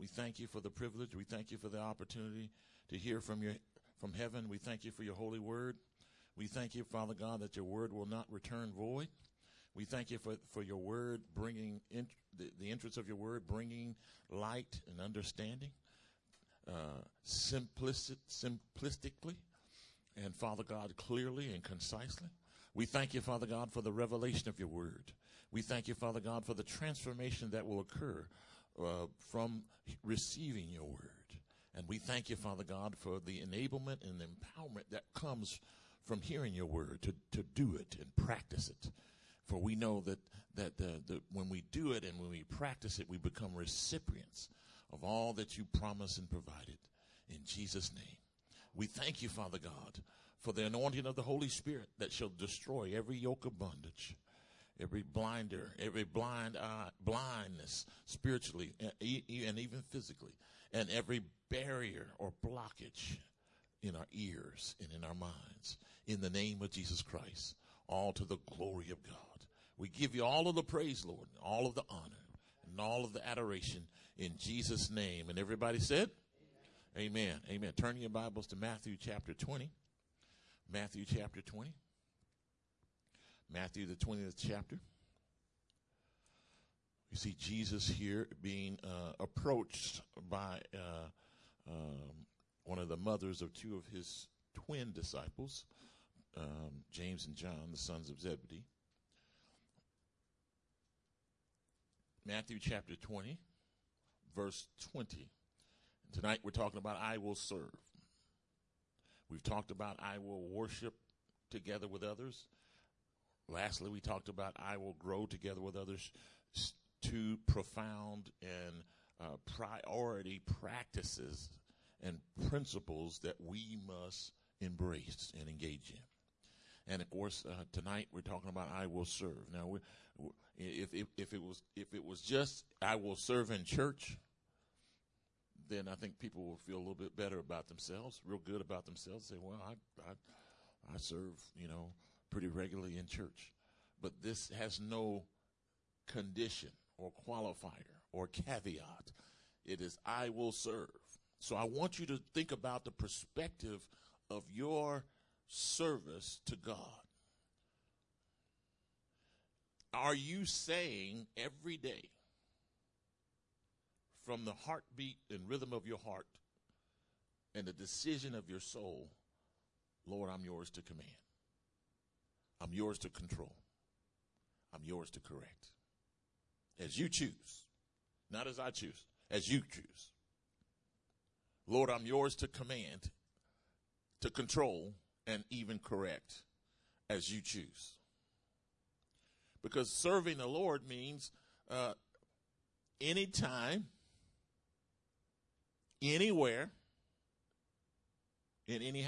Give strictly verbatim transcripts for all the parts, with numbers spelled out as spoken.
We thank you for the privilege. We thank you for the opportunity to hear from your from heaven. We thank you for your holy word. We thank you, Father God, that your word will not return void. We thank you for, for your word bringing in, the, the entrance of your word bringing light and understanding, uh, simplistic, simplistically, and Father God, clearly and concisely. We thank you, Father God, for the revelation of your word. We thank you, Father God, for the transformation that will occur uh, from receiving your word. And we thank you, Father God, for the enablement and empowerment that comes from hearing your word to, to do it and practice it. For we know that, that the, the, when we do it and when we practice it, we become recipients of all that you promised and provided. In Jesus' name. We thank you, Father God, for the anointing of the Holy Spirit that shall destroy every yoke of bondage, every blinder, every blind eye, blindness spiritually and even physically, and every barrier or blockage in our ears and in our minds. In the name of Jesus Christ, all to the glory of God. We give you all of the praise, Lord, and all of the honor and all of the adoration in Jesus' name. And everybody said, Amen. Amen. Amen. Turn your Bibles to Matthew chapter twenty. Matthew chapter twenty. Matthew, the twentieth chapter. You see Jesus here being uh, approached by uh, um, one of the mothers of two of his twin disciples, um, James and John, the sons of Zebedee. Matthew chapter twenty, verse twenty. Tonight we're talking about I will serve. We've talked about I will worship together with others. Lastly, we talked about I will grow together with others. Two profound and uh, priority practices and principles that we must embrace and engage in. And of course, uh, tonight we're talking about I will serve. Now, we, if, if if it was if it was just I will serve in church, then I think people will feel a little bit better about themselves, real good about themselves. Say, well, I I, I serve, you know, pretty regularly in church. But this has no condition or qualifier or caveat. It is I will serve. So I want you to think about the perspective of your service to God. Are you saying every day, from the heartbeat and rhythm of your heart and the decision of your soul, Lord, I'm yours to command. I'm yours to control. I'm yours to correct. As you choose, not as I choose, as you choose. Lord, I'm yours to command, to control, and even correct as you choose. Because serving the Lord means uh, anytime, anywhere, and anyhow.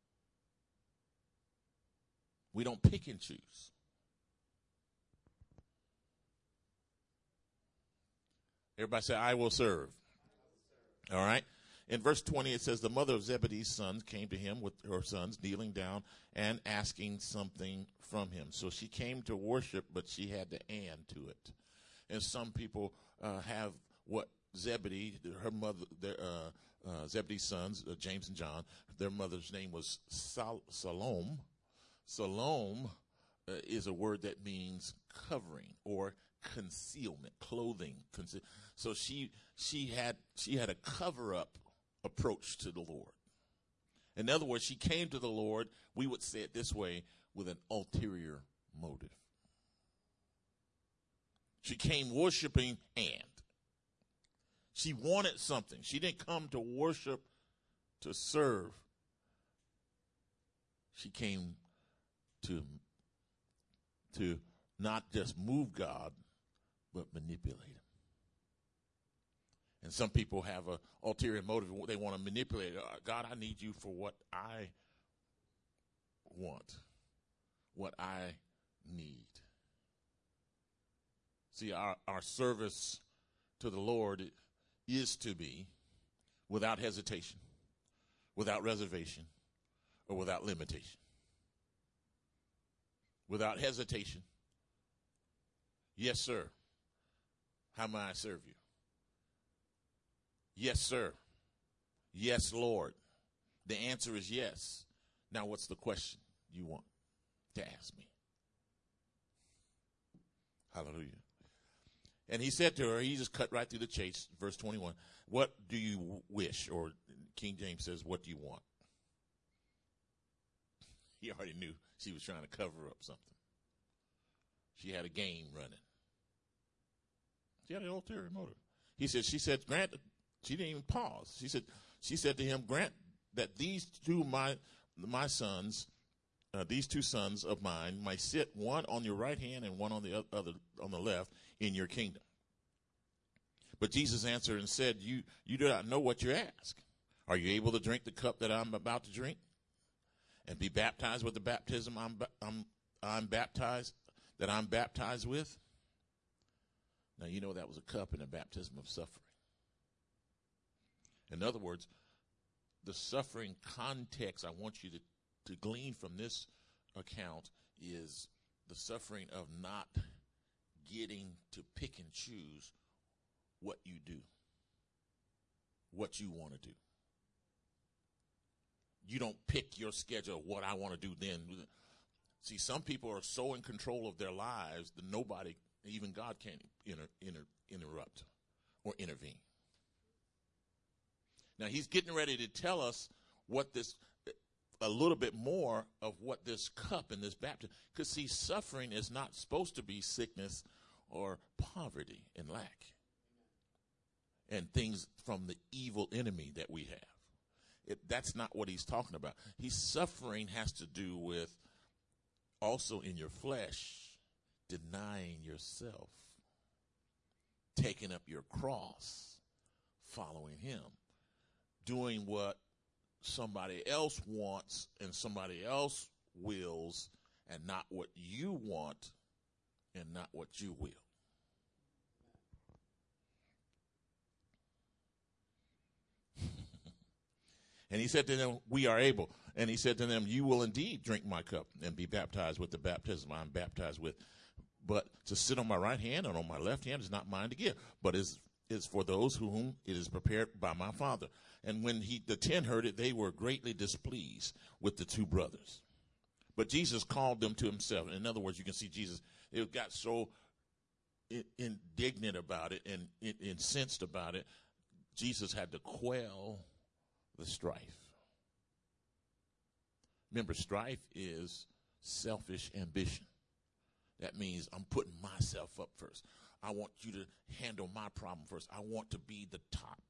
We don't pick and choose. Everybody say, I will serve. All right. In verse twenty, it says, the mother of Zebedee's sons came to him with her sons, kneeling down and asking something from him. So she came to worship, but she had to and to it. And some people uh, have what Zebedee, her mother, their, uh, uh, Zebedee's sons, uh, James and John, their mother's name was Sal- Salome. Salome uh, is a word that means covering or concealment, clothing. Conce- so she she had she had a cover up approach to the Lord. In other words, she came to the Lord, we would say it this way, with an ulterior motive. She came worshiping and she wanted something. She didn't come to worship to serve. She came to to not just move God, but manipulate him. And some people have an ulterior motive. They want to manipulate. God, I need you for what I want, what I need. See, our, our service to the Lord is to be without hesitation, without reservation, or without limitation. Without hesitation. Yes, sir. How may I serve you? Yes, sir. Yes, Lord. The answer is yes. Now, what's the question you want to ask me? Hallelujah. And he said to her, he just cut right through the chase, verse twenty-one, what do you wish? Or King James says, what do you want? He already knew she was trying to cover up something. She had a game running. She had an ulterior motive. He said, she said, grant, she didn't even pause. She said, she said to him, grant that these two, my, my sons, uh, these two sons of mine might sit one on your right hand and one on the other, on the left in your kingdom. But Jesus answered and said, you, you do not know what you ask. Are you able to drink the cup that I'm about to drink and be baptized with the baptism I'm, I'm, I'm baptized, that I'm baptized with? Now, you know that was a cup and a baptism of suffering. In other words, the suffering context I want you to, to glean from this account is the suffering of not getting to pick and choose what you do, what you want to do. You don't pick your schedule, what I want to do then. See, some people are so in control of their lives that nobody, even God, can't inter, inter, interrupt or intervene. Now, he's getting ready to tell us what this, a little bit more of what this cup and this baptism, because see, suffering is not supposed to be sickness or poverty and lack and things from the evil enemy that we have. It, that's not what he's talking about. He's suffering has to do with also in your flesh, denying yourself, taking up your cross, following him, doing what somebody else wants and somebody else wills and not what you want and not what you will. And he said to them, we are able. And he said to them, you will indeed drink my cup and be baptized with the baptism I'm baptized with. But to sit on my right hand and on my left hand is not mine to give, but is is for those whom it is prepared by my Father. And when he the ten heard it, they were greatly displeased with the two brothers. But Jesus called them to himself. In other words, you can see Jesus, it got so indignant about it and incensed about it, Jesus had to quell the strife. Remember, strife is selfish ambition. That means I'm putting myself up first. I want you to handle my problem first. I want to be the top.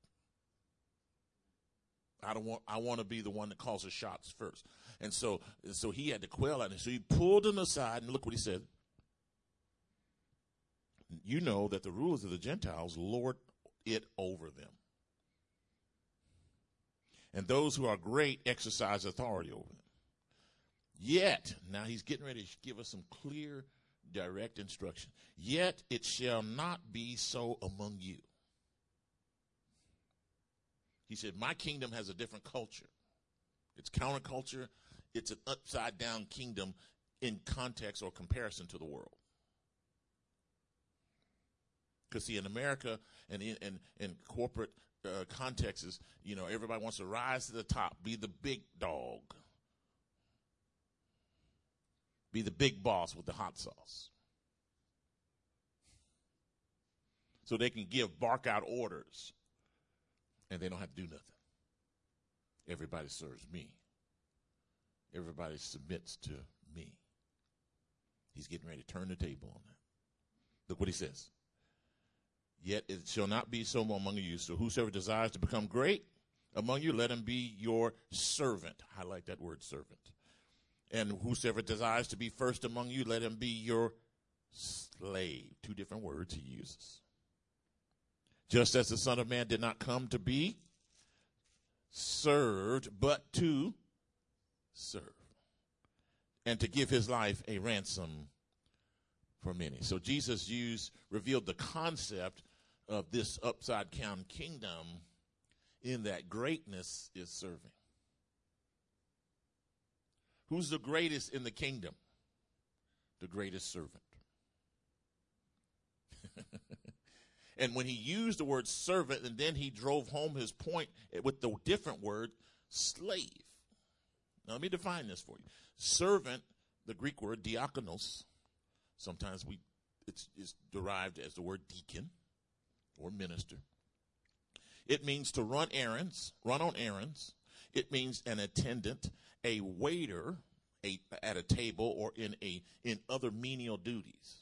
I don't want. I want to be the one that calls the shots first. And so, so he had to quell it. And so he pulled him aside, and look what he said. You know that the rulers of the Gentiles lord it over them, and those who are great exercise authority over them. Yet, now he's getting ready to give us some clear, direct instruction. Yet it shall not be so among you. He said, my kingdom has a different culture. It's counterculture. It's an upside down kingdom in context or comparison to the world. Because see, in America and in, in, in corporate uh, contexts, you know, everybody wants to rise to the top, be the big dog, be the big boss with the hot sauce. So they can give, bark out orders, and they don't have to do nothing. Everybody serves me. Everybody submits to me. He's getting ready to turn the table on that. Look what he says. Yet it shall not be so among you. So whosoever desires to become great among you, let him be your servant. I like that word, servant. And whosoever desires to be first among you, let him be your slave. Two different words he uses. Just as the Son of Man did not come to be served, but to serve, and to give his life a ransom for many. So Jesus used, revealed the concept of this upside down kingdom in that greatness is serving. Who's the greatest in the kingdom? The greatest servant. And when he used the word servant, and then he drove home his point with the different word, slave. Now, let me define this for you. Servant, the Greek word diakonos, sometimes we it's, it's derived as the word deacon or minister. It means to run errands, run on errands. It means an attendant, a waiter a, at a table, or in a in other menial duties.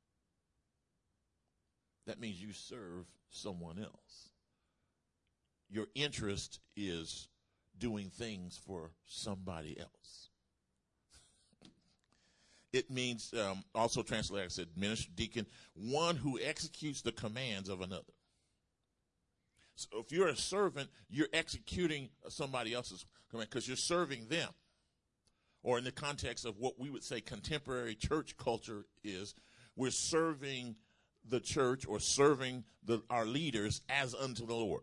That means you serve someone else. Your interest is doing things for somebody else. It means, um, also translated, I said, minister, deacon, one who executes the commands of another. So if you're a servant, you're executing somebody else's command because you're serving them. Or in the context of what we would say contemporary church culture is, we're serving the church or serving the, our leaders as unto the Lord.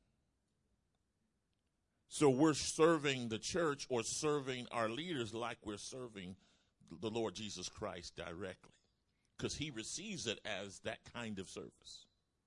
So we're serving the church or serving our leaders like we're serving the Lord Jesus Christ directly, because he receives it as that kind of service.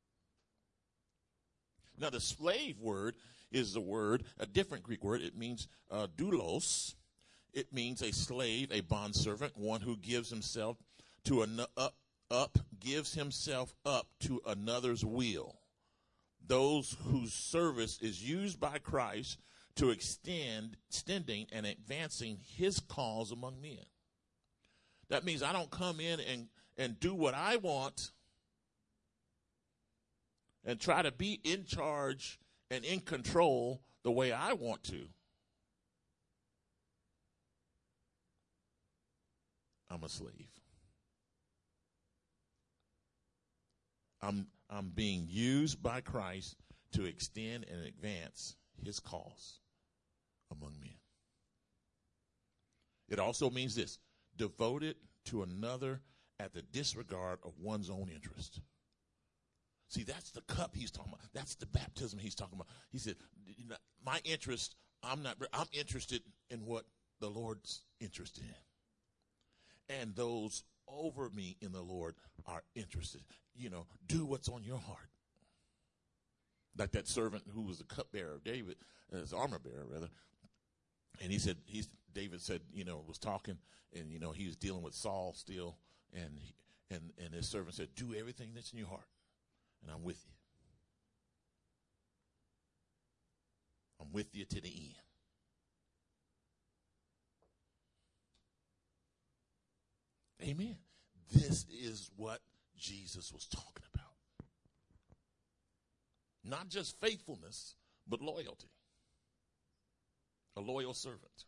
Now, the slave word is the word, a different Greek word. It means uh, doulos. It means a slave, a bondservant, one who gives himself to an up, up, gives himself up to another's will. Those whose service is used by Christ to extend, extending and advancing his cause among men. That means I don't come in and, and do what I want and try to be in charge and in control the way I want to. I'm a slave. I'm, I'm being used by Christ to extend and advance his cause among men. It also means this: devoted to another at the disregard of one's own interest. See, that's the cup he's talking about. That's the baptism he's talking about. He said, my interest, I'm not, I'm interested in what the Lord's interested in. And those over me in the Lord are interested. You know, do what's on your heart. Like that servant who was the cupbearer of David, uh, his armor bearer rather. And he said, he's, David said, you know, was talking, and, you know, he was dealing with Saul still. And, he, and, and his servant said, do everything that's in your heart, and I'm with you. I'm with you to the end. Amen. This is what Jesus was talking about. Not just faithfulness, but loyalty. A loyal servant.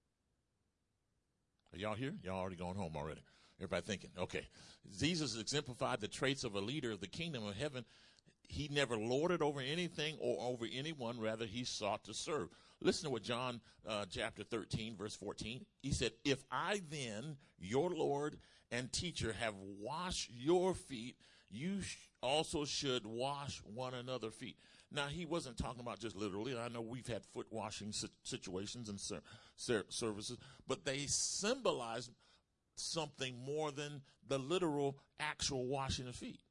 Are y'all here? Y'all already gone home already. Everybody thinking, okay. Jesus exemplified the traits of a leader of the kingdom of heaven. He never lorded over anything or over anyone. Rather, he sought to serve. Listen to what John uh, chapter thirteen, verse fourteen. He said, if I then, your Lord and teacher, have washed your feet, you sh- also should wash one another's feet. Now, he wasn't talking about just literally. I know we've had foot washing situations and ser- ser- services, but they symbolize something more than the literal actual washing of feet.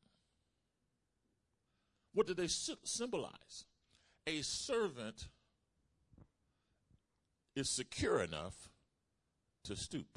What do they sy- symbolize? A servant is secure enough to stoop.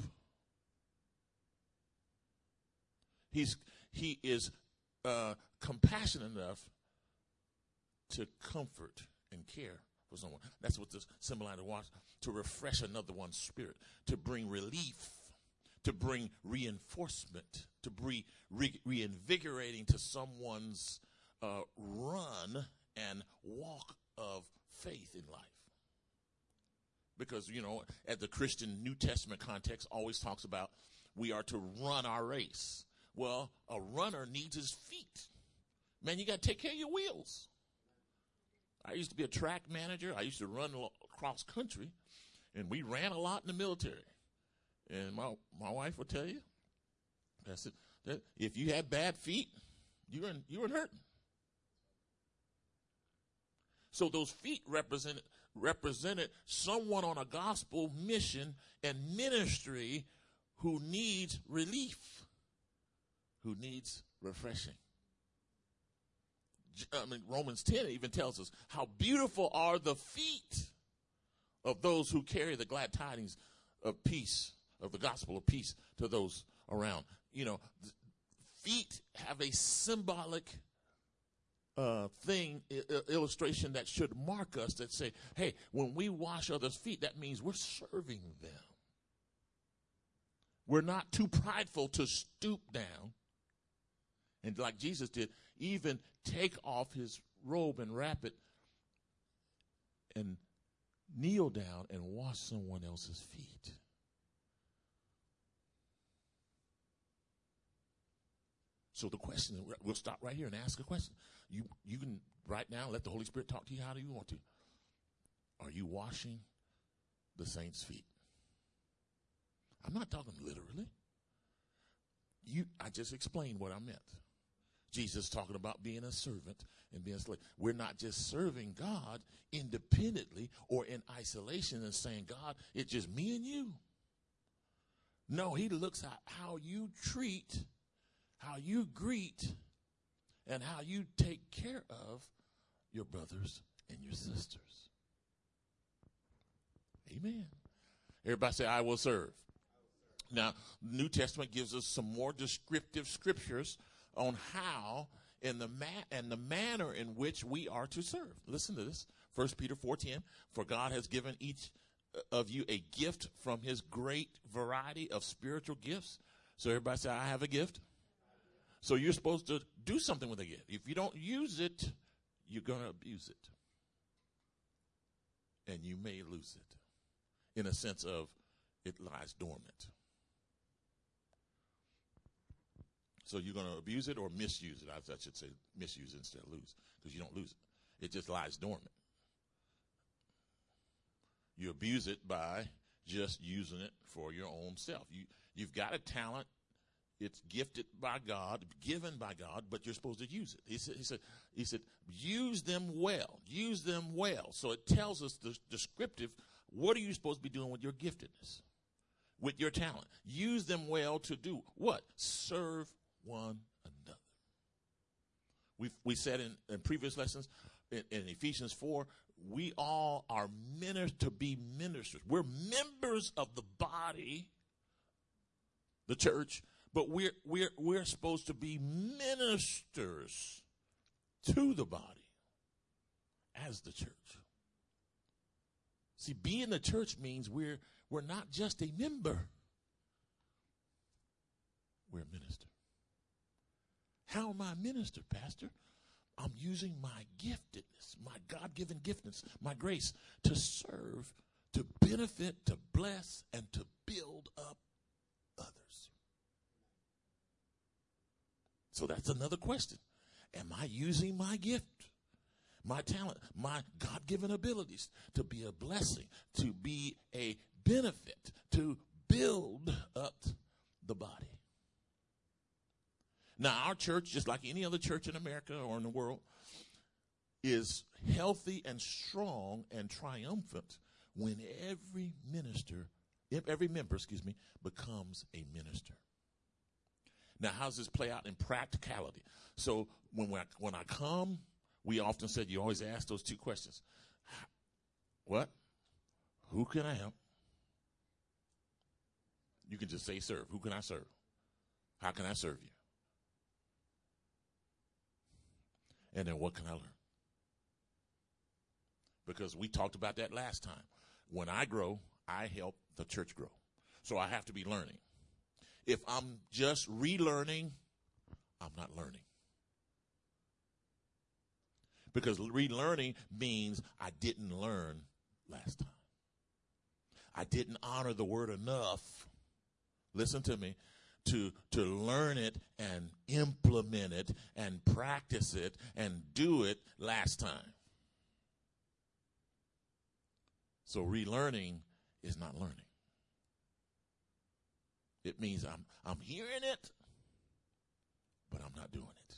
He's he is uh, compassionate enough to comfort and care for someone. That's what this symbolizes, wash, to refresh another one's spirit, to bring relief, to bring reinforcement, to bring re- reinvigorating to someone's uh, run and walk of faith in life. Because, you know, at the Christian New Testament context always talks about we are to run our race. Well, a runner needs his feet. Man, you got to take care of your wheels. I used to be a track manager. I used to run cross country, and we ran a lot in the military. And my my wife will tell you, that's it. That if you had bad feet, you were you were hurting. So those feet represented represented someone on a gospel mission and ministry who needs relief, who needs refreshing. I mean, Romans ten even tells us how beautiful are the feet of those who carry the glad tidings of peace, of the gospel of peace to those around. You know, feet have a symbolic uh, thing, I- illustration that should mark us, that say, hey, when we wash others' feet, that means we're serving them. We're not too prideful to stoop down and, like Jesus did, even take off his robe and wrap it and kneel down and wash someone else's feet. So the question, we'll stop right here and ask a question. You you can right now let the Holy Spirit talk to you how do you want to. Are you washing the saints' feet? I'm not talking literally. You, I just explained what I meant. Jesus talking about being a servant and being a slave. We're not just serving God independently or in isolation and saying, God, it's just me and you. No, he looks at how you treat, how you greet, and how you take care of your brothers and your sisters. Amen. Everybody say, I will serve. Now, the New Testament gives us some more descriptive scriptures on how and the ma- and the manner in which we are to serve. Listen to this. First Peter four ten, for God has given each of you a gift from his great variety of spiritual gifts. So everybody say, I have a gift. So you're supposed to do something with a gift. If you don't use it, you're going to abuse it. And you may lose it in a sense of it lies dormant. So you're going to abuse it or misuse it. I, I should say misuse it instead of lose, because you don't lose it. It just lies dormant. You abuse it by just using it for your own self. You, you've got a talent. It's gifted by God, given by God, but you're supposed to use it. He said, he said, he said, use them well. Use them well. So it tells us the descriptive, what are you supposed to be doing with your giftedness, with your talent? Use them well to do what? Serve one another. We we said in, in previous lessons in, in Ephesians four, we all are ministers to be ministers. We're members of the body, the church, but we're we're we're supposed to be ministers to the body as the church. See, being the church means we're we're not just a member. We're a minister. How am I a minister, Pastor? I'm using my giftedness, my God-given giftedness, my grace to serve, to benefit, to bless, and to build up others. So that's another question. Am I using my gift, my talent, my God-given abilities to be a blessing, to be a benefit, to build up the body? Now, our church, just like any other church in America or in the world, is healthy and strong and triumphant when every minister, every member, excuse me, becomes a minister. Now, how does this play out in practicality? So when we, when I come, we often said you always ask those two questions. What? Who can I help? You can just say serve. Who can I serve? How can I serve you? And then what can I learn? Because we talked about that last time. When I grow, I help the church grow. So I have to be learning. If I'm just relearning, I'm not learning. Because relearning means I didn't learn last time. I didn't honor the word enough, listen to me, to to learn it and implement it and practice it and do it last time. So relearning is not learning. It means I'm I'm hearing it, but I'm not doing it.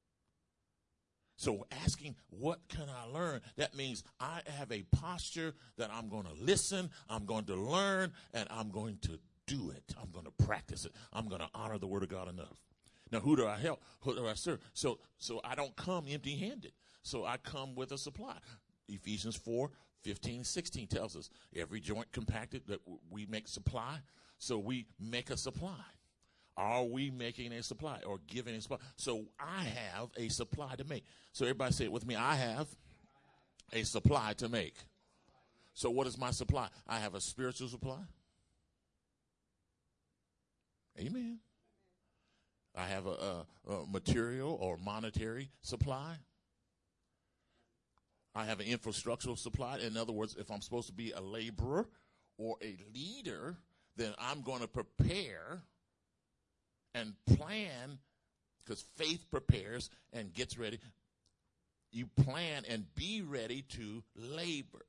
So asking, what can I learn? That means I have a posture that I'm going to listen, I'm going to learn, and I'm going to do it. I'm going to practice it. I'm going to honor the word of God enough. Now, who do I help? Who do I serve? So, so I don't come empty-handed. So I come with a supply. Ephesians four, fifteen, sixteen tells us every joint compacted that we make supply. So we make a supply. Are we making a supply or giving a supply? So I have a supply to make. So everybody say it with me. I have a supply to make. So what is my supply? I have a spiritual supply. Amen. I have a, a, a material or monetary supply. I have an infrastructural supply. In other words, if I'm supposed to be a laborer or a leader, then I'm going to prepare and plan, because faith prepares and gets ready. You plan and be ready to labor.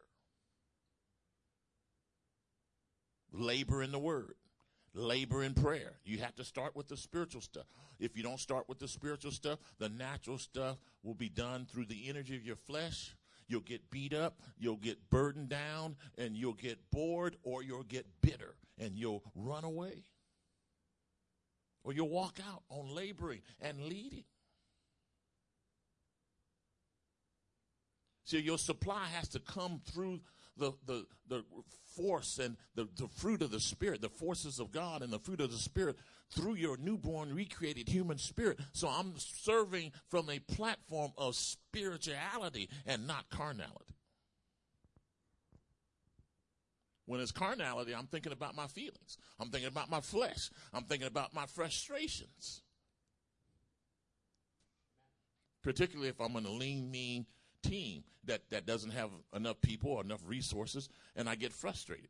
Labor in the word. Labor in prayer. You have to start with the spiritual stuff. If you don't start with the spiritual stuff, the natural stuff will be done through the energy of your flesh. You'll get beat up, you'll get burdened down, and you'll get bored, or you'll get bitter, and you'll run away. Or you'll walk out on laboring and leading. So your supply has to come through the, the, the force and the, the fruit of the Spirit, the forces of God and the fruit of the Spirit through your newborn, recreated human spirit. So I'm serving from a platform of spirituality and not carnality. When it's carnality, I'm thinking about my feelings. I'm thinking about my flesh. I'm thinking about my frustrations. Particularly if I'm in a lean, mean team that, that doesn't have enough people or enough resources, and I get frustrated.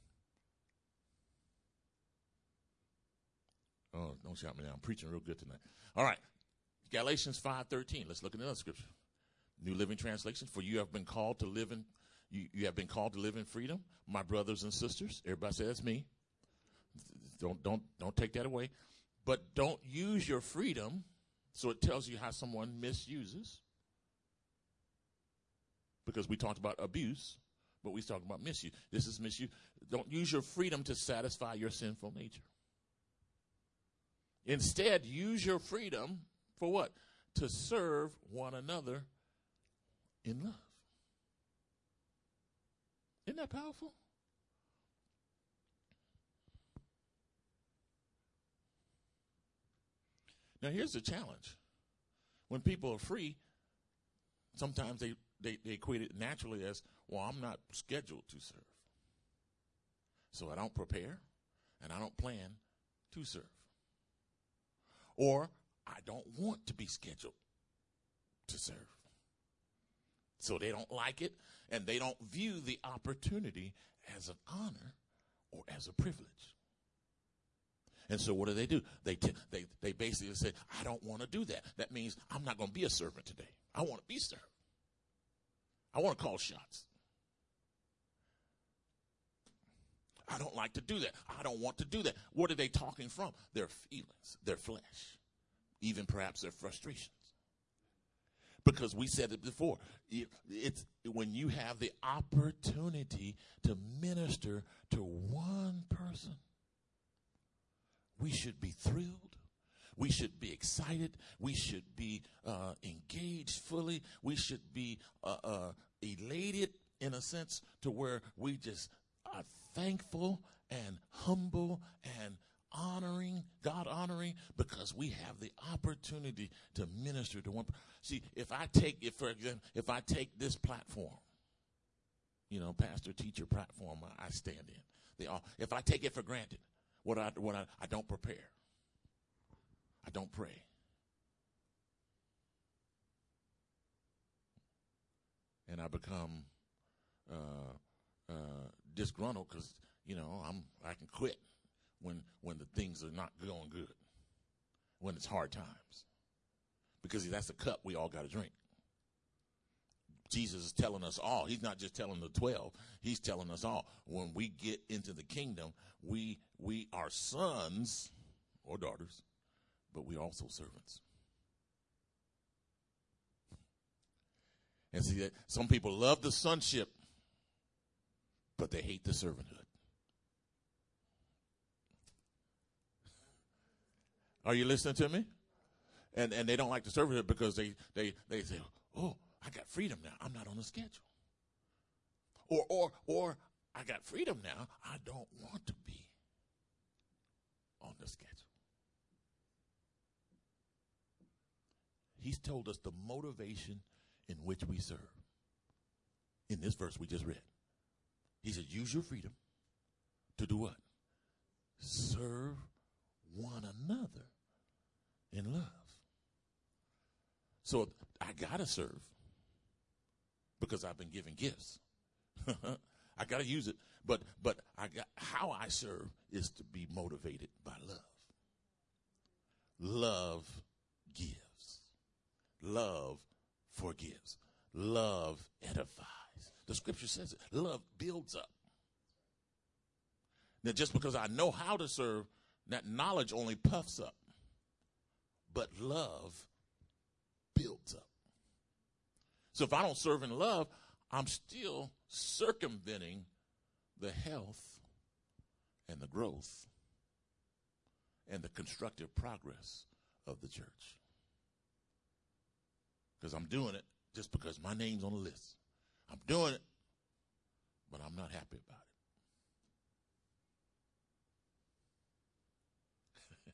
Oh, don't shout me down. I'm preaching real good tonight. All right. Galatians five thirteen. Let's look at another scripture. New Living Translation. For you have been called to live in You, you have been called to live in freedom, my brothers and sisters. Everybody say that's me. Don't don't don't take that away. But don't use your freedom. So it tells you how someone misuses. Because we talked about abuse, but we talked about misuse. This is misuse. Don't use your freedom to satisfy your sinful nature. Instead, use your freedom for what? To serve one another in love. Isn't that powerful? Now, here's the challenge. When people are free, sometimes they, they, they equate it naturally as, well, I'm not scheduled to serve. So I don't prepare and I don't plan to serve. Or I don't want to be scheduled to serve. So they don't like it, and they don't view the opportunity as an honor or as a privilege. And so what do they do? They t- they they basically say, I don't want to do that. That means I'm not going to be a servant today. I want to be served. I want to call shots. I don't like to do that. I don't want to do that. What are they talking from? Their feelings, their flesh, even perhaps their frustrations. Because we said it before, it's when you have the opportunity to minister to one person, we should be thrilled. We should be excited. We should be uh, engaged fully. We should be uh, uh, elated in a sense to where we just are thankful and humble and honoring, God honoring, because we have the opportunity to minister to one. See, if I take, if for example, if I take this platform, you know, pastor, teacher platform I, I stand in, they all, if I take it for granted, what I, what I, I don't prepare, I don't pray. And I become uh, uh, disgruntled because, you know, I'm I can quit when when the things are not going good, when it's hard times. Because that's the cup we all got to drink. Jesus is telling us all. He's not just telling the twelve. He's telling us all. When we get into the kingdom, we we are sons or daughters, but we are also servants. And see that some people love the sonship, but they hate the servanthood. Are you listening to me? And and they don't like to serve it because they, they, they say, oh, I got freedom now. I'm not on the schedule. Or, or, or I got freedom now. I don't want to be on the schedule. He's told us the motivation in which we serve. In this verse we just read. He said, use your freedom to do what? Serve one another in love. So I got to serve because I've been given gifts. I got to use it. But but I got, how I serve is to be motivated by love. Love gives. Love forgives. Love edifies. The scripture says it. Love builds up. Now, just because I know how to serve, that knowledge only puffs up. But love builds up. So if I don't serve in love, I'm still circumventing the health and the growth and the constructive progress of the church. Because I'm doing it just because my name's on the list. I'm doing it, but I'm not happy about it.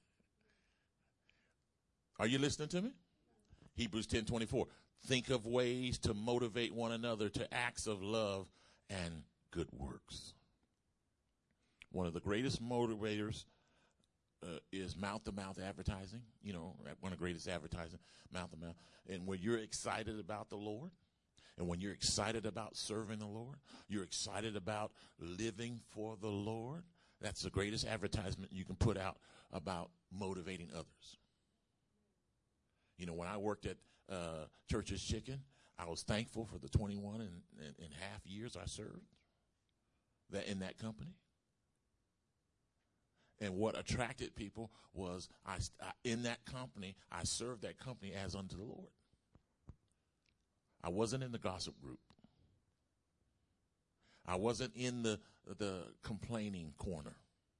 Are you listening to me? Hebrews ten twenty-four. Think of ways to motivate one another to acts of love and good works. One of the greatest motivators uh, is mouth-to-mouth advertising. You know, one of the greatest advertising, mouth-to-mouth. And when you're excited about the Lord, and when you're excited about serving the Lord, you're excited about living for the Lord, that's the greatest advertisement you can put out about motivating others. You know, when I worked at uh, Church's Chicken, I was thankful for the twenty-one and, and, and half years I served that in that company. And what attracted people was I, I in that company, I served that company as unto the Lord. I wasn't in the gossip group. I wasn't in the the complaining corner.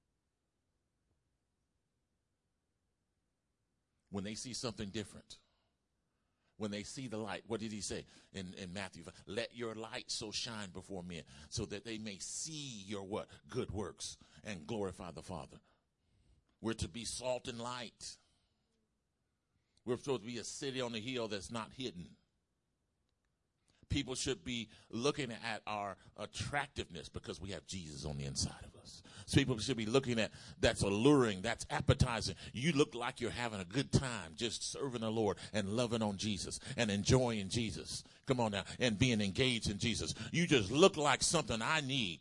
When they see something different, when they see the light, what did he say in, in Matthew? Let your light so shine before men so that they may see your what? Good works and glorify the Father. We're to be salt and light. We're supposed to be a city on the hill that's not hidden. People should be looking at our attractiveness because we have Jesus on the inside of us. So people should be looking at that's alluring, that's appetizing. You look like you're having a good time just serving the Lord and loving on Jesus and enjoying Jesus. Come on now, and being engaged in Jesus. You just look like something I need.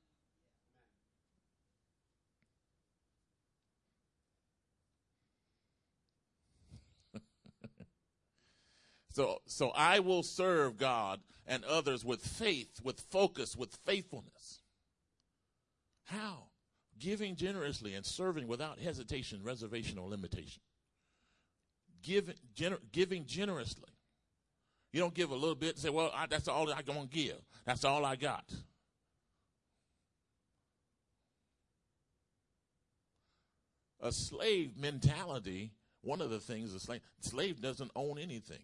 So, so I will serve God and others with faith, with focus, with faithfulness. How? Giving generously and serving without hesitation, reservation, or limitation. Giving, gener- giving generously. You don't give a little bit and say, well, I, that's all I'm going to give. That's all I got. A slave mentality, one of the things a slave, slave doesn't own anything.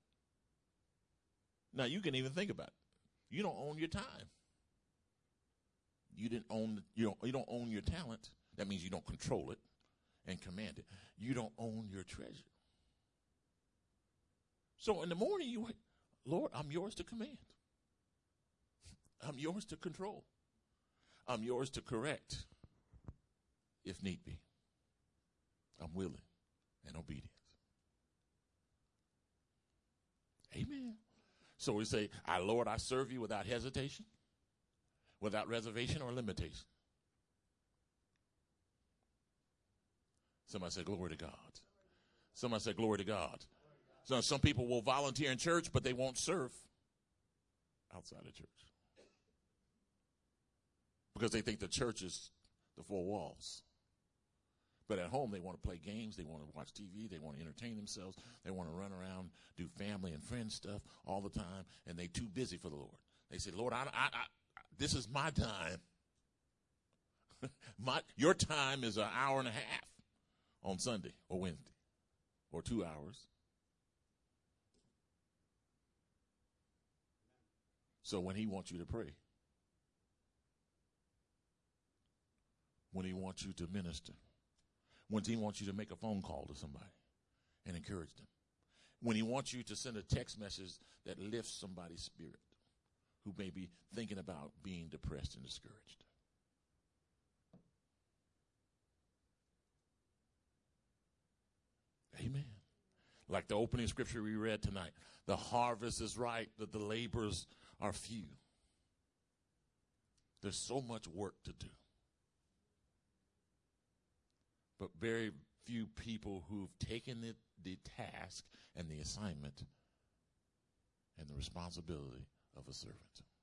Now, you can even think about it. You don't own your time. You didn't own, you don't, you don't own your talent. That means you don't control it and command it. You don't own your treasure. So in the morning, you wait, Lord, I'm yours to command. I'm yours to control. I'm yours to correct if need be. I'm willing and obedient. Amen. So we say, I, Lord, I serve you without hesitation, without reservation or limitation. Somebody say, glory to God. Somebody say, glory to God. So some people will volunteer in church, but they won't serve outside of church. Because they think the church is the four walls. But at home, they want to play games. They want to watch T V. They want to entertain themselves. They want to run around, do family and friend stuff all the time, and they're too busy for the Lord. They say, Lord, I, I, I, this is my time. my, your time is an hour and a half on Sunday or Wednesday or two hours. So when he wants you to pray, when he wants you to minister, when he wants you to make a phone call to somebody and encourage them, when he wants you to send a text message that lifts somebody's spirit who may be thinking about being depressed and discouraged. Amen. Like the opening scripture we read tonight, the harvest is ripe, but the laborers are few. There's so much work to do, but very few people who've taken the, the task and the assignment and the responsibility of a servant.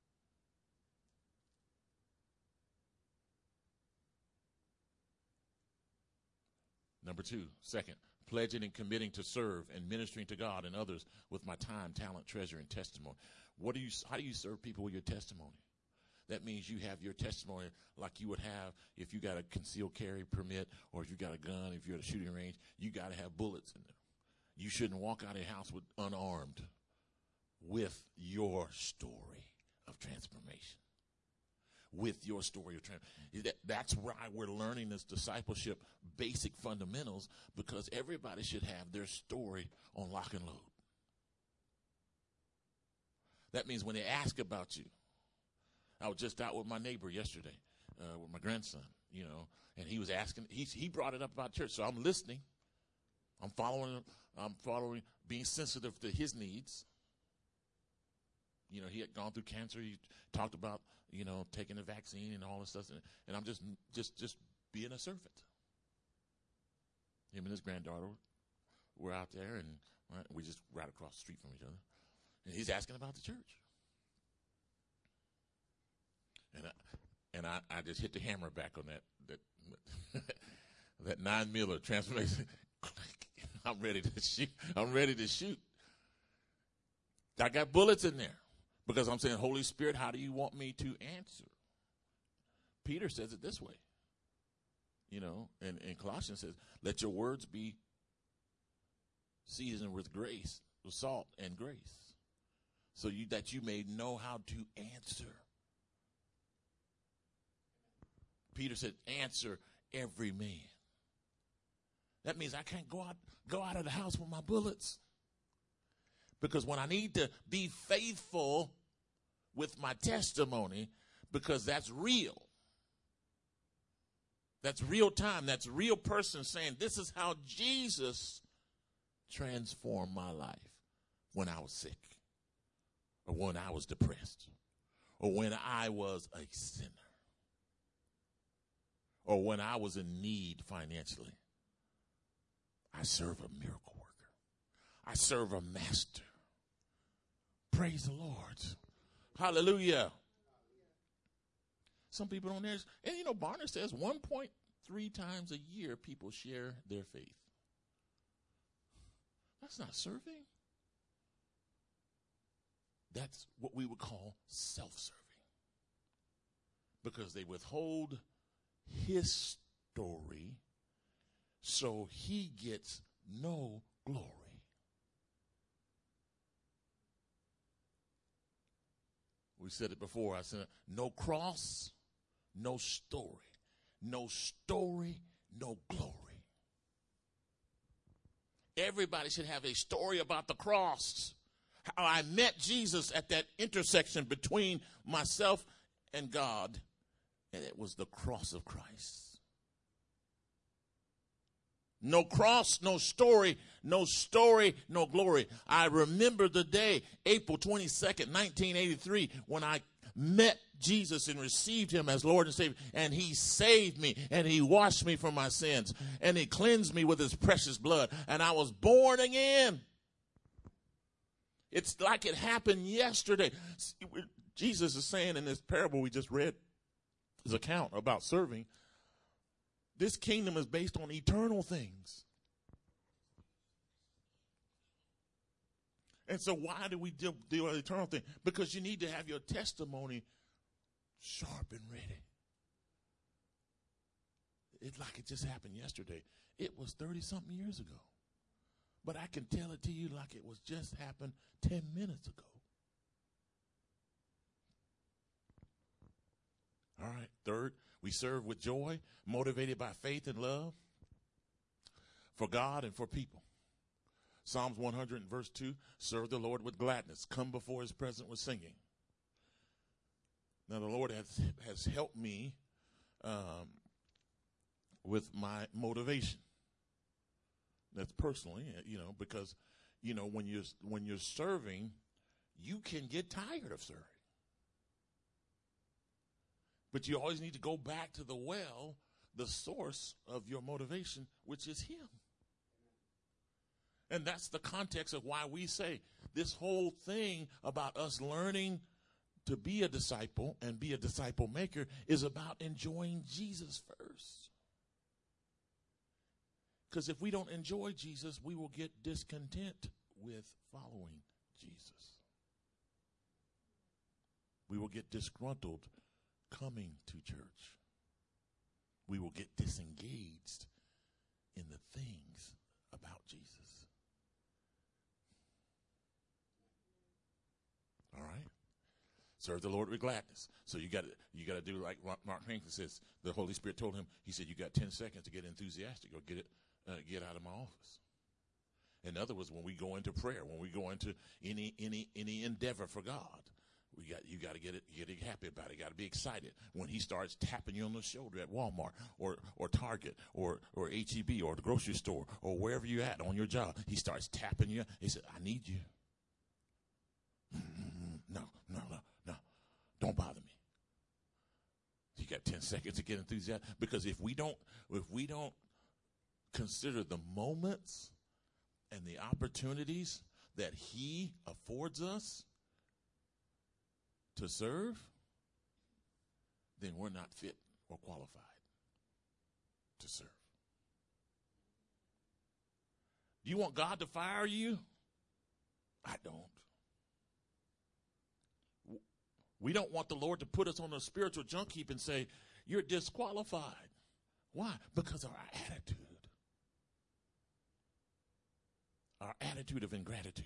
Number two, second, pledging and committing to serve and ministering to God and others with my time, talent, treasure, and testimony. What do you? How do you serve people with your testimony? That means you have your testimony like you would have if you got a concealed carry permit, or if you got a gun, if you're at a shooting range. You got to have bullets in there. You shouldn't walk out of your house with unarmed with your story of transformation. With your story of transformation. That, that's why we're learning this discipleship basic fundamentals, because everybody should have their story on lock and load. That means when they ask about you, I was just out with my neighbor yesterday, uh, with my grandson, you know, and he was asking, he, he brought it up about church. So I'm listening. I'm following, I'm following, being sensitive to his needs. You know, he had gone through cancer. He talked about, you know, taking the vaccine and all this stuff. And, and I'm just, just, just being a servant. Him and his granddaughter were out there, and right, we just right across the street from each other. And he's asking about the church. And I, and I, I just hit the hammer back on that that that nine miller transformation. I'm ready to shoot. I'm ready to shoot. I got bullets in there because I'm saying, Holy Spirit, how do you want me to answer? Peter says it this way. You know, and, and Colossians says, let your words be seasoned with grace, with salt and grace, so you that you may know how to answer. Peter said, answer every man. That means I can't go out, go out of the house with my bullets. Because when I need to be faithful with my testimony, because that's real. That's real time. That's a real person saying, this is how Jesus transformed my life when I was sick, or when I was depressed, or when I was a sinner, or when I was in need financially. I serve a miracle worker. I serve a master. Praise the Lord. Hallelujah. Some people don't know. And you know, Barner says one point three times a year people share their faith. That's not serving. That's what we would call self-serving. Because they withhold his story so he gets no glory. We said it before. I said, no cross, no story. No story, no glory. Everybody should have a story about the cross. How I met Jesus at that intersection between myself and God. And it was the cross of Christ. No cross, no story, no story, no glory. I remember the day, April twenty-second, nineteen eighty-three, when I met Jesus and received him as Lord and Savior. And he saved me, and he washed me from my sins, and he cleansed me with his precious blood. And I was born again. It's like it happened yesterday. Jesus is saying in this parable we just read, his account about serving, this kingdom is based on eternal things. And so why do we deal, deal with eternal things? Because you need to have your testimony sharp and ready. It's like it just happened yesterday. It was thirty-something years ago. but I can tell it to you like it was just happened ten minutes ago. All right. Third, we serve with joy, motivated by faith and love for God and for people. Psalms one hundred verse two, serve the Lord with gladness. Come before his presence with singing. Now, the Lord has, has helped me um, with my motivation. That's personally, you know, because, you know, when you're, when you're serving, you can get tired of serving. But you always need to go back to the well, the source of your motivation, which is him. And that's the context of why we say this whole thing about us learning to be a disciple and be a disciple maker is about enjoying Jesus first. Because if we don't enjoy Jesus, we will get discontent with following Jesus. We will get disgruntled coming to church. We will get disengaged in the things about Jesus. All right? Serve the Lord with gladness. So you got you got to do like Mark Hankin says. The Holy Spirit told him. He said, "You got ten seconds to get enthusiastic or get it, uh, get out of my office." In other words, when we go into prayer, when we go into any any any endeavor for God, we got you got to get it get it happy about it. You got to be excited when He starts tapping you on the shoulder at Walmart or or Target or or H E B or the grocery store or wherever you're at on your job. He starts tapping you. He said, "I need you." No, no, no, no. Don't bother me. You got ten seconds to get enthusiastic, because if we don't, if we don't consider the moments and the opportunities that He affords us to serve, then we're not fit or qualified to serve. Do you want God to fire you? I don't. We don't want the Lord to put us on a spiritual junk heap and say, "You're disqualified." Why? Because of our attitude. Our attitude of ingratitude.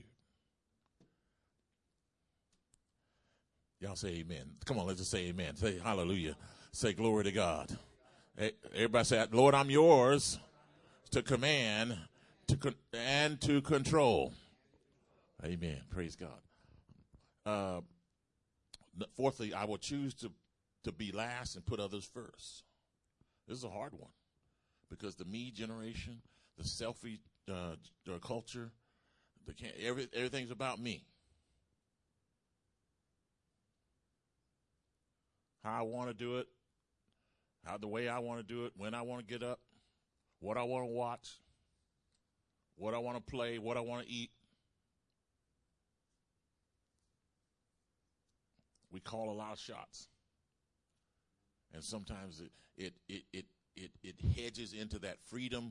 Y'all say amen. Come on, let's just say amen. Say hallelujah. Say glory to God. Hey, everybody say, "Lord, I'm yours to command to con- and to control." Amen. Praise God. Uh, Fourthly, I will choose to, to be last and put others first. This is a hard one, because the me generation, the selfie uh, culture, the can't, every, everything's about me. How I want to do it, how the way I want to do it, when I want to get up, what I want to watch, what I want to play, what I want to eat. We call a lot of shots, and sometimes it it it it it, it hedges into that freedom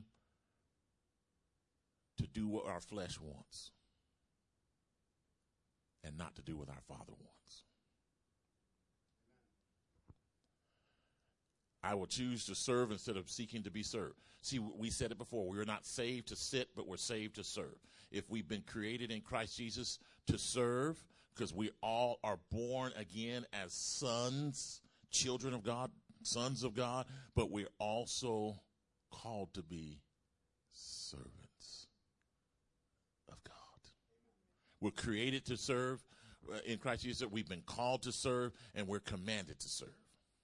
to do what our flesh wants and not to do what our Father wants. I will choose to serve instead of seeking to be served. See, we said it before. We are not saved to sit, but we're saved to serve. If we've been created in Christ Jesus to serve, because we all are born again as sons, children of God, sons of God, but we're also called to be servants of God. We're created to serve uh, in Christ Jesus. We've been called to serve, and we're commanded to serve.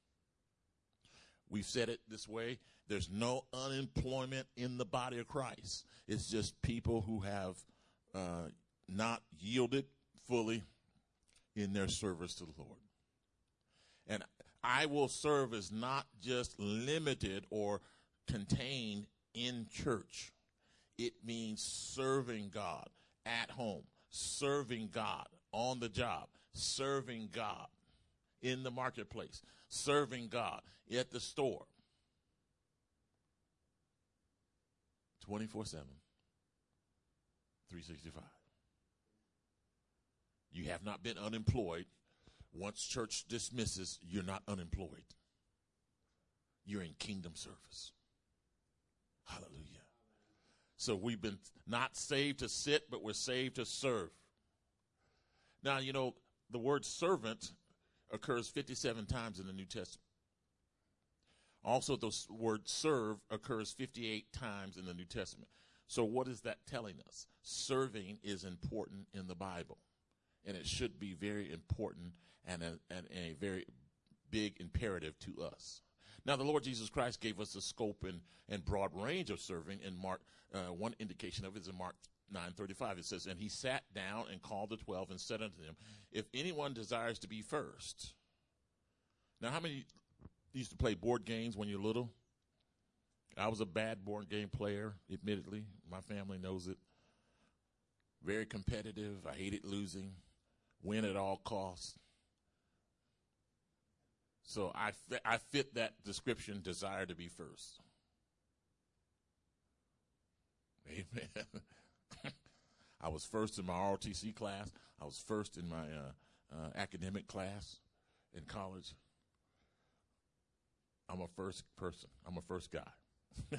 We've said it this way: there's no unemployment in the body of Christ. It's just people who have uh, not yielded fully in their service to the Lord. And I will serve is not just limited or contained in church. It means serving God at home, serving God on the job, serving God in the marketplace, serving God at the store. twenty-four seven, three sixty-five. You have not been unemployed. Once church dismisses, you're not unemployed. You're in kingdom service. Hallelujah. So we've been not saved to sit, but we're saved to serve. Now, you know, the word servant occurs fifty-seven times in the New Testament. Also, the word serve occurs fifty-eight times in the New Testament. So what is that telling us? Serving is important in the Bible, and it should be very important and a, and a very big imperative to us. Now, the Lord Jesus Christ gave us a scope and, and broad range of serving in Mark. Uh, one indication of it is in Mark nine thirty-five. It says, and he sat down and called the twelve and said unto them, if anyone desires to be first. Now, how many used to play board games when you're little? I was a bad board game player, admittedly. My family knows it. Very competitive. I hated losing. Win at all costs. So I, fi- I fit that description, desire to be first. Amen. I was first in my R O T C class. I was first in my uh, uh, academic class in college. I'm a first person. I'm a first guy.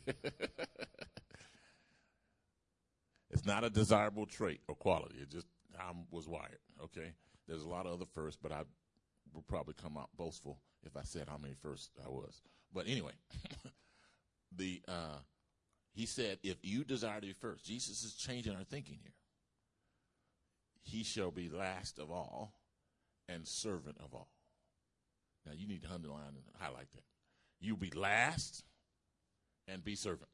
It's not a desirable trait or quality. It just I was wired. Okay, there's a lot of other firsts, but I would probably come out boastful if I said how many firsts I was. But anyway, the uh, he said, if you desire to be first, Jesus is changing our thinking here. He shall be last of all and servant of all. Now, you need to underline and highlight that. You be last and be servant.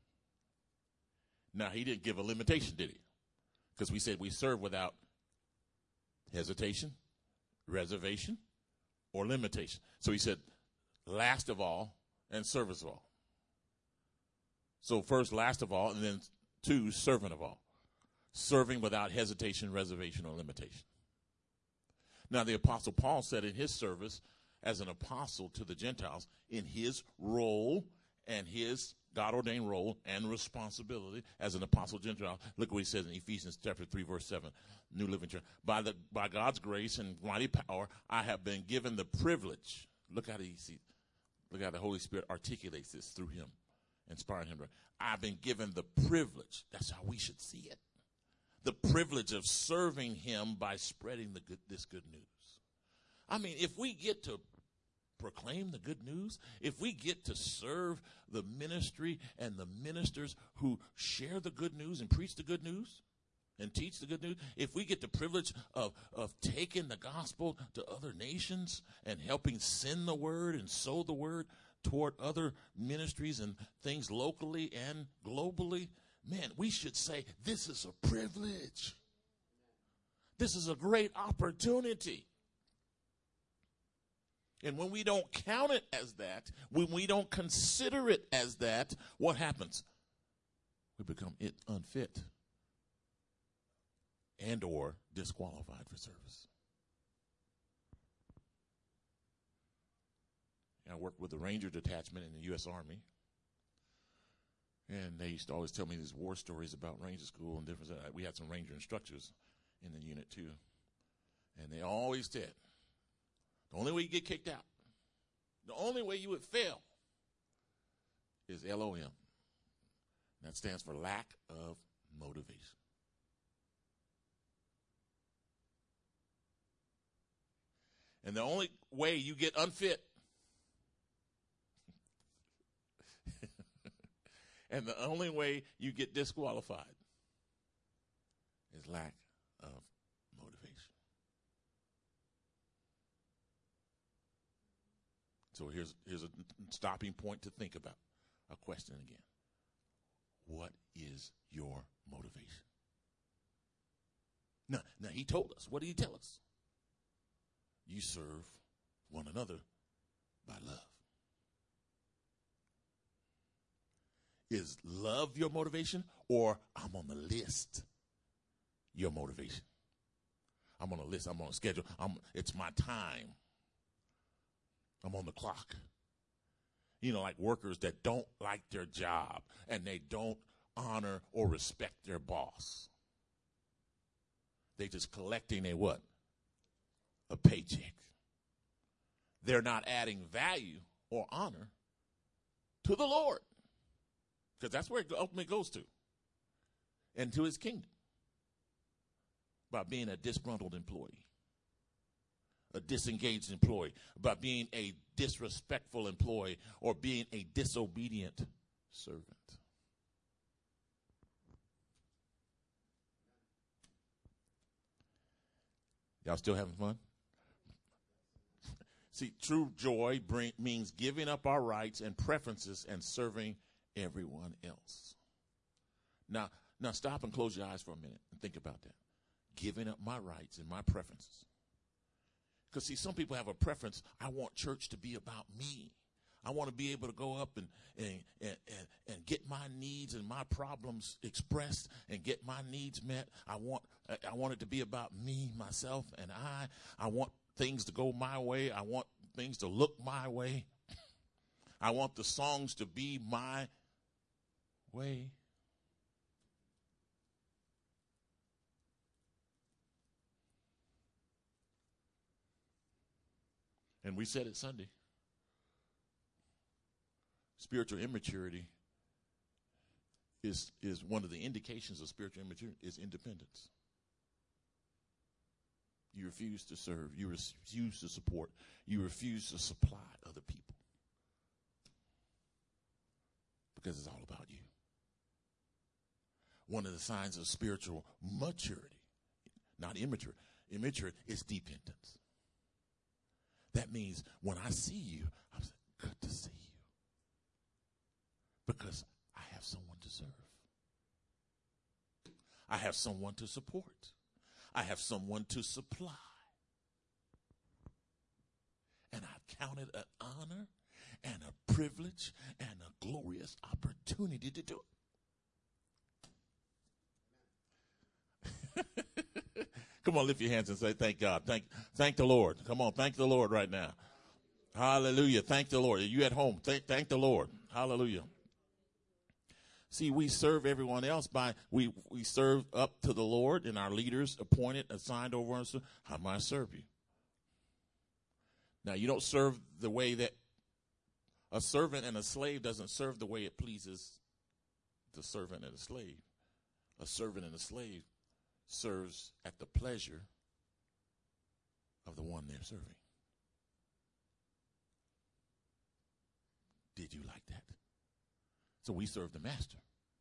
Now, he didn't give a limitation, did he? Because we said we serve without hesitation, reservation, or limitation. So he said last of all and service of all. So first, last of all, and then two, servant of all. Serving without hesitation, reservation, or limitation. Now, the Apostle Paul said in his service as an apostle to the Gentiles, in his role and his God-ordained role and responsibility as an apostle Gentile. Look what he says in Ephesians chapter three, verse seven, New Living Translation. By the by God's grace and mighty power, I have been given the privilege. Look how he see, look how the Holy Spirit articulates this through him, inspiring him. I've been given the privilege. That's how we should see it. The privilege of serving him by spreading the good, this good news. I mean, if we get to proclaim the good news, if we get to serve the ministry and the ministers who share the good news and preach the good news and teach the good news, if we get the privilege of, of taking the gospel to other nations and helping send the word and sow the word toward other ministries and things locally and globally, man, we should say this is a privilege. This is a great opportunity. And when we don't count it as that, when we don't consider it as that, what happens? We become it unfit and or disqualified for service. I worked with the Ranger Detachment in the U S Army. And they used to always tell me these war stories about Ranger School and different stuff. We had some Ranger instructors in the unit too. And they always said, the only way you get kicked out, the only way you would fail is L O M. That stands for lack of motivation. And the only way you get unfit and the only way you get disqualified is lack of motivation. So here's here's a stopping point to think about. A question again. What is your motivation? Now, now he told us. What did he tell us? You serve one another by love. Is love your motivation, or I'm on the list your motivation? I'm on a list. I'm on a schedule. I'm, it's my time. I'm on the clock. You know, like workers that don't like their job and they don't honor or respect their boss. They just collecting a what? A paycheck. They're not adding value or honor to the Lord. Because that's where it ultimately goes to. into his kingdom by being a disgruntled employee, a disengaged employee, by being a disrespectful employee, or being a disobedient servant. Y'all still having fun? See, true joy bring, means giving up our rights and preferences and serving everyone else. Now, now stop and close your eyes for a minute and think about that. Giving up my rights and my preferences. Because, see, some people have a preference. I want church to be about me. I want to be able to go up and, and, and, and, and get my needs and my problems expressed and get my needs met. I want I want it to be about me, myself, and I. I want things to go my way. I want things to look my way. I want the songs to be my way. And we said it Sunday. Spiritual immaturity is, is one of the indications of spiritual immaturity is independence. You refuse to serve. You refuse to support. You refuse to supply other people. Because it's all about you. One of the signs of spiritual maturity, not immature, immature is dependence. That means when I see you, I'm saying, good to see you. Because I have someone to serve. I have someone to support. I have someone to supply. And I count it an honor and a privilege and a glorious opportunity to do it. Come on, lift your hands and say, thank God. Thank, thank the Lord. Come on, thank the Lord right now. Hallelujah. Thank the Lord. Are you at home? Thank, thank the Lord. Hallelujah. See, we serve everyone else by, we, we serve up to the Lord and our leaders appointed, assigned over us. How am I serve you? Now, you don't serve the way that a servant and a slave doesn't serve the way it pleases the servant and the slave. A servant and a slave serves at the pleasure of the one they're serving. Did you like that? So we serve the master.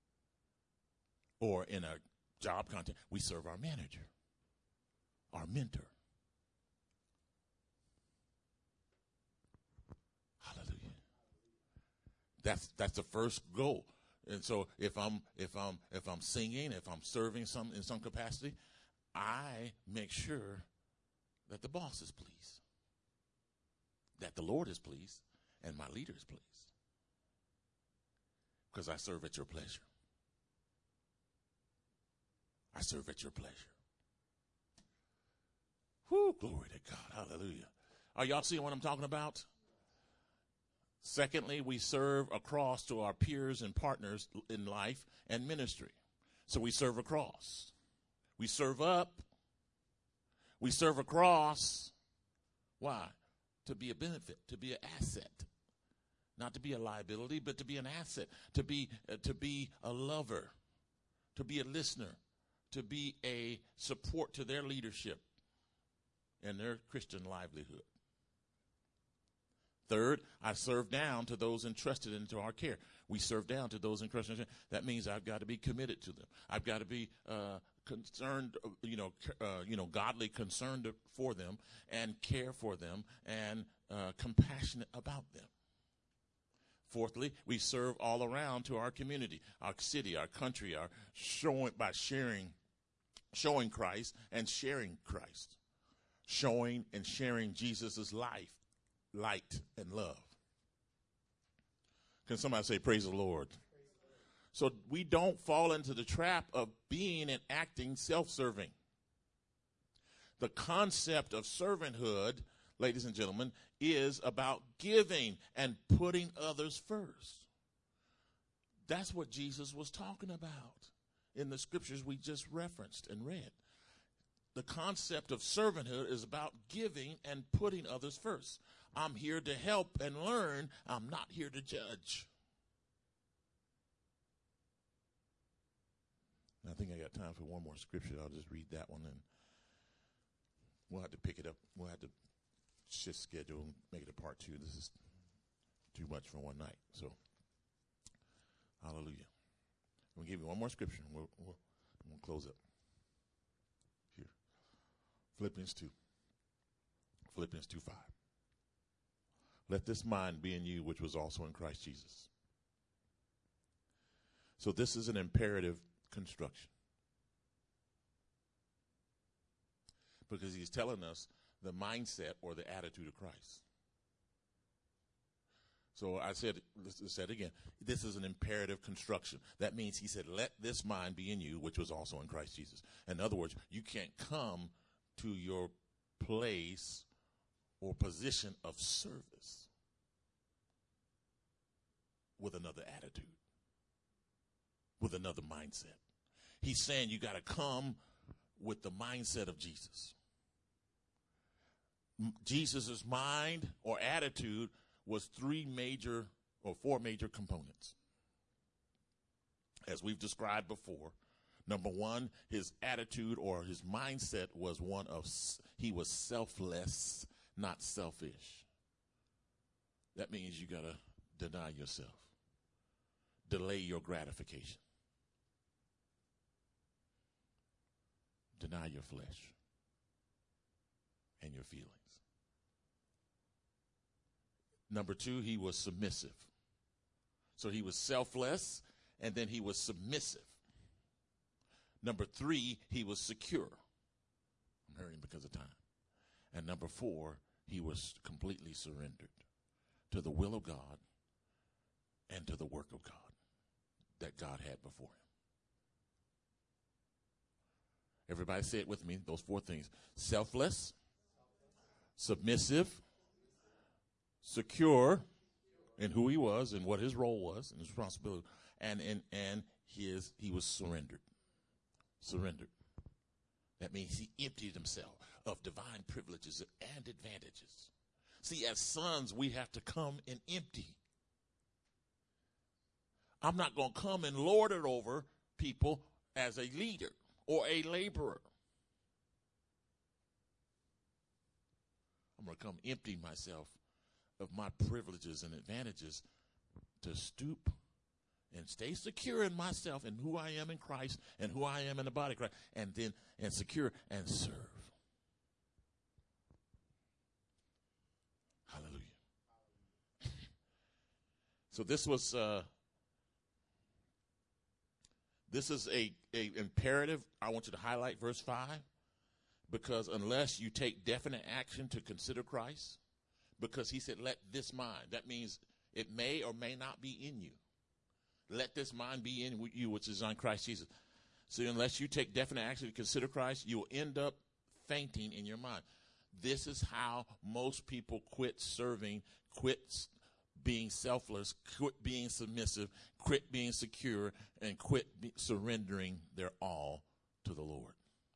Or in a job context, we serve our manager, our mentor. Hallelujah. That's that's the first goal. And so if I'm if I'm if I'm singing, if I'm serving some in some capacity, I make sure that the boss is pleased, that the Lord is pleased, and my leader is pleased. Because I serve at your pleasure. I serve at your pleasure. Whoo, glory to God. Hallelujah. Are y'all seeing what I'm talking about? Secondly, we serve across to our peers and partners in life and ministry. So we serve across. We serve up. We serve across. Why? To be a benefit, to be an asset. Not to be a liability, but to be an asset, to be uh, to be a lover, to be a listener, to be a support to their leadership and their Christian livelihood. Third, I serve down to those entrusted into our care. We serve down to those entrusted. That means I've got to be committed to them. I've got to be uh, concerned, you know, uh, you know, godly concerned for them and care for them and uh, compassionate about them. Fourthly, we serve all around to our community, our city, our country, our showing by sharing, showing Christ and sharing Christ, showing and sharing Jesus' life, light, and love. Can somebody say, praise the Lord? So we don't fall into the trap of being and acting self-serving. The concept of servanthood, ladies and gentlemen, is about giving and putting others first. That's what Jesus was talking about in the scriptures we just referenced and read. The concept of servanthood is about giving and putting others first. I'm here to help and learn. I'm not here to judge. I think I got time for one more scripture. I'll just read that one, and we'll have to pick it up. We'll have to shift schedule and make it a part two. This is too much for one night. So, hallelujah. We'll give you one more scripture, and we'll, we'll, we'll close up. Here. Philippians two. Philippians two five. Let this mind be in you, which was also in Christ Jesus. So this is an imperative construction. Because he's telling us the mindset or the attitude of Christ. So I said, let's say it again. This is an imperative construction. That means he said, let this mind be in you, which was also in Christ Jesus. In other words, you can't come to your place or position of service with another attitude, with another mindset. He's saying you got to come with the mindset of Jesus. Jesus' mind or attitude was three major or four major components. As we've described before, number one, his attitude or his mindset was one of, he was selfless, not selfish. That means you got to deny yourself, delay your gratification, deny your flesh and your feelings. Number two, he was submissive. So he was selfless, and then he was submissive. Number three, he was secure. I'm hurrying because of time. And number four, he was completely surrendered to the will of God and to the work of God that God had before him. Everybody say it with me, those four things. Selfless, submissive, secure in who he was and what his role was and his responsibility, and and and his he was surrendered. Surrendered. That means he emptied himself of divine privileges and advantages. See, as sons, we have to come and empty. I'm not going to come and lord it over people as a leader or a laborer. I'm going to come empty myself of my privileges and advantages to stoop and stay secure in myself and who I am in Christ and who I am in the body of Christ, and then and secure and serve. Hallelujah. So this was uh, this is a, a imperative. I want you to highlight verse five, because unless you take definite action to consider Christ, because he said, let this mind. That means it may or may not be in you. Let this mind be in you, which is on Christ Jesus. So unless you take definite action to consider Christ, you will end up fainting in your mind. This is how most people quit serving, quit being selfless, quit being submissive, quit being secure, and quit be surrendering their all to the Lord.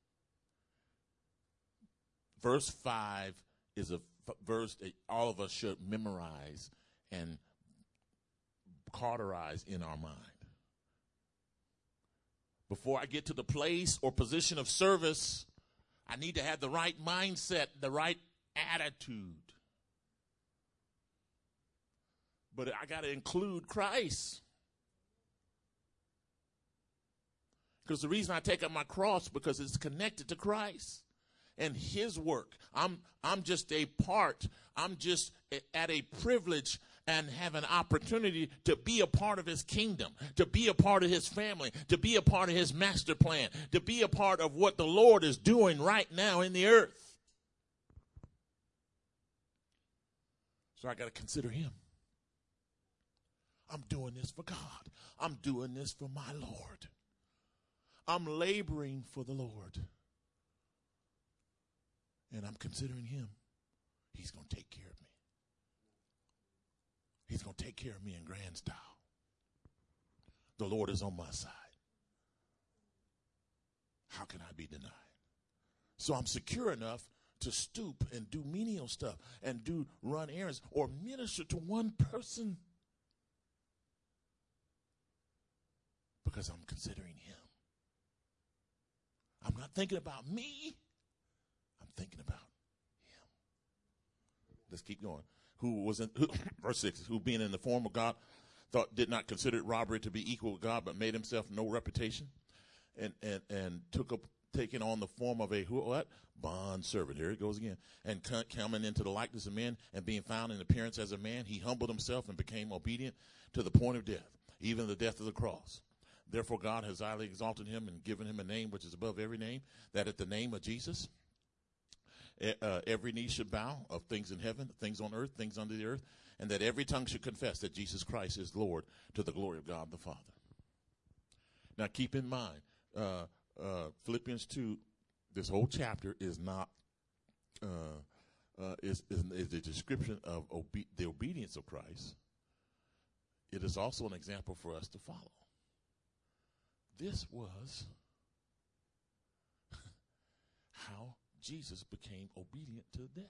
Verse five is a verse that all of us should memorize and cauterize in our mind. Before I get to the place or position of service, I need to have the right mindset, the right attitude. But I got to include Christ. Because the reason I take up my cross, because it's connected to Christ and his work. I'm I'm just a part. I'm just at a privilege and have an opportunity to be a part of his kingdom, to be a part of his family, to be a part of his master plan, to be a part of what the Lord is doing right now in the earth. So I got to consider him. I'm doing this for God. I'm doing this for my Lord. I'm laboring for the Lord. And I'm considering him. He's going to take care of me. He's going to take care of me in grand style. The Lord is on my side. How can I be denied? So I'm secure enough to stoop and do menial stuff and do run errands or minister to one person because I'm considering him. I'm not thinking about me. I'm thinking about him. Let's keep going. Who was in, who, verse six, who being in the form of God, thought did not consider it robbery to be equal with God, but made himself no reputation, and and and took up taking on the form of a who what bond servant. Here it goes again. And coming into the likeness of men, and being found in appearance as a man, he humbled himself and became obedient to the point of death, even the death of the cross. Therefore God has highly exalted him and given him a name which is above every name, that at the name of Jesus uh, every knee should bow, of things in heaven, things on earth, things under the earth, and that every tongue should confess that Jesus Christ is Lord, to the glory of God the Father. Now keep in mind, uh, uh, Philippians two, this whole chapter is not uh, uh, is, is is a description of obe- the obedience of Christ. It is also an example for us to follow. This was how Jesus became obedient to death.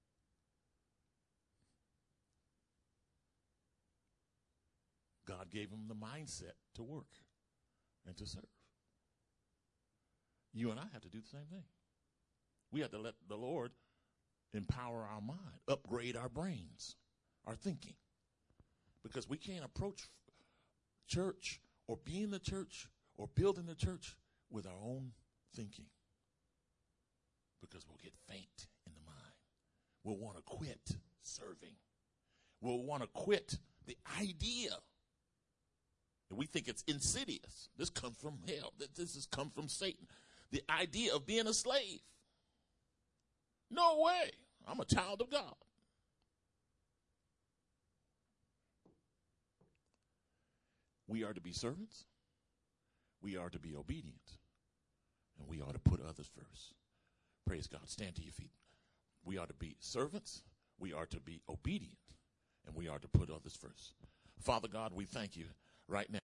God gave him the mindset to work and to serve. You and I have to do the same thing. We have to let the Lord empower our mind, upgrade our brains, our thinking. Because we can't approach church or be in the church or build in the church with our own thinking. Because we'll get faint in the mind. We'll want to quit serving. We'll want to quit the idea. And we think it's insidious. This comes from hell. This has come from Satan. The idea of being a slave. No way. I'm a child of God. We are to be servants. We are to be obedient. And we are to put others first. Praise God. Stand to your feet. We are to be servants. We are to be obedient. And we are to put others first. Father God, we thank you right now.